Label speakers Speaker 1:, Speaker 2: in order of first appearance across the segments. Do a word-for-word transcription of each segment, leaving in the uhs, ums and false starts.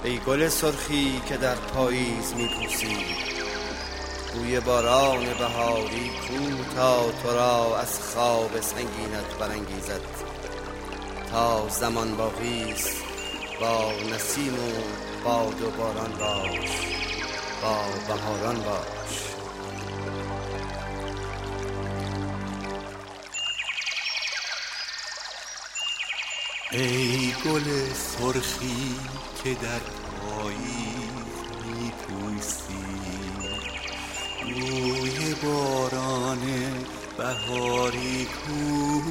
Speaker 1: ای گل سرخی که در پاییز میپوسی، بوی باران بهاری کو تا تو را از خواب سنگینت برانگیزد. تا زمان باقیست با نسیم و باد و باران باش، با بهاران باش.
Speaker 2: ای گل سرخی که در پاییز میپوسی، بوی باران بهاری کو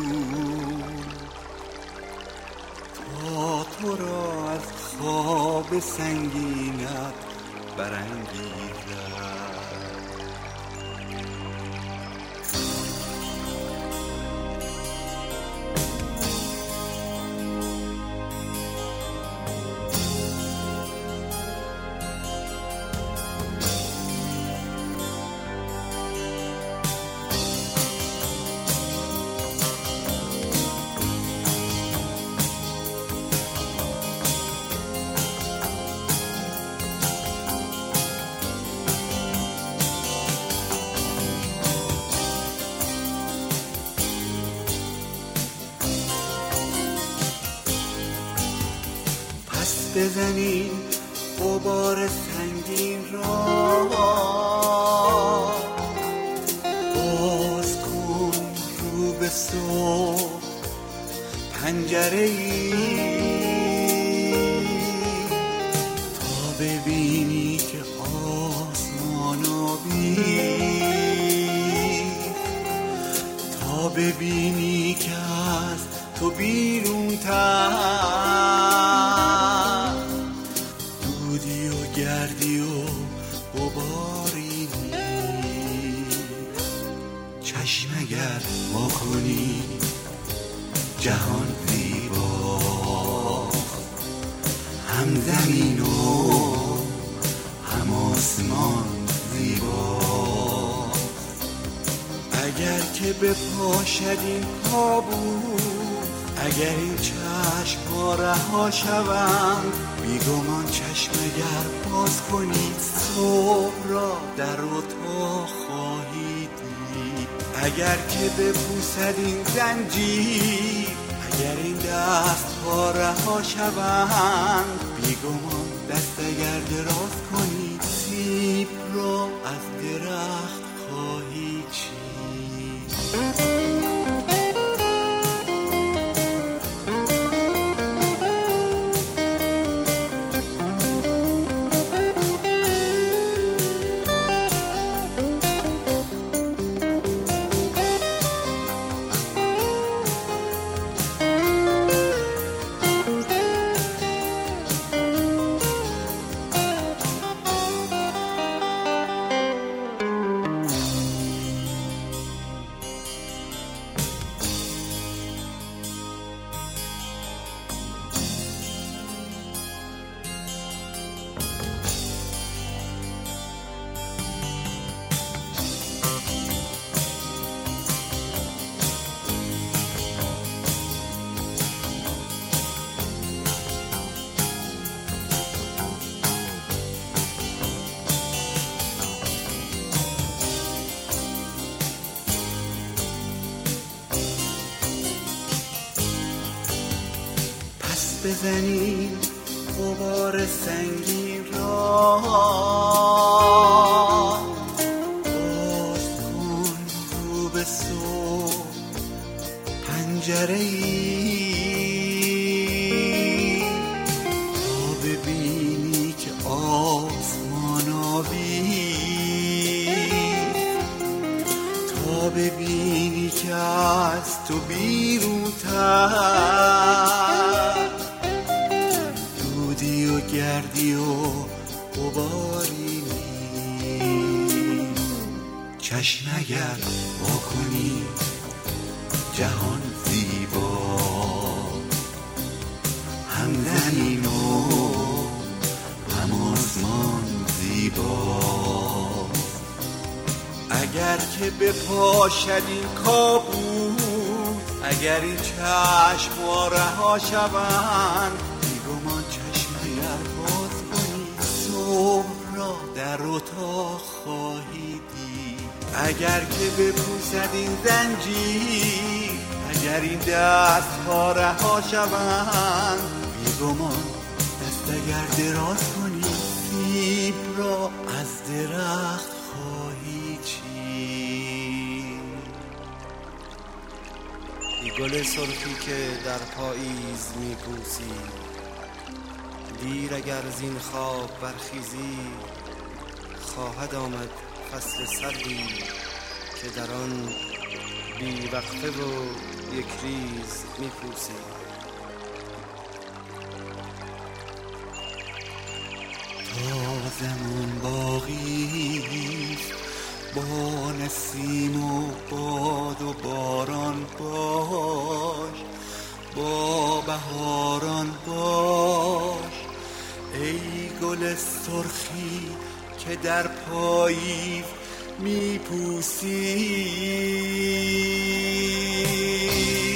Speaker 2: تا تو را از خواب سنگینت برانگیزد. بزنی غبار سنگین را، باز کن رو به صبح پنجره ای تا ببینی که آسمان آبی، تا ببینی که از تو بیرون تر دودی و گردی و غباری نیست. چشم اگر ما کنی جهان زیبا، هم زمین و هم آسمان زیبا. اگر که بپاشد این کابوس، اگر این چشم ها رها شوند، بیگمان چشم اگر باز کنی صبح را در اتاق خواهی دید. اگر که بپوسد این زنجیر، اگر این دست ها رها شوند، بیگمان دست اگر دراز کنی سیب را از درخت خواهی چید. بزنیم غبار سنگین را، باز کن رو به صبح پنجره ای تا ببینی که آسمان آبی، تا ببینی که از تو بیرون تر دودی و گردی و غباری نیست. چشم اگر وا کنی جهان زیبا، هم زمین و هم آسمان زیبا. اگر که بپاشد این کابوس، اگر این چشم ها رها شوند، بیگمان چشم اگر باز در اتاق خواهی دید. اگر که بپوسد این زنجیر، اگر این دست ها رها شوند، بیگمان دست اگر دراز کنی، سیب را از درخت خواهی چید.
Speaker 1: ای گل سرخی که در پاییز میپوسی، دیر اگر زین خواب برخیزی، خواهد آمد فصل سردی که در آن بی وقفه و یک ریز میپوسی.
Speaker 2: تا زمان باقیست با نسیم و باد و باران باش، با بهاران باش. ای گل سرخی که در پاییز میپوسی.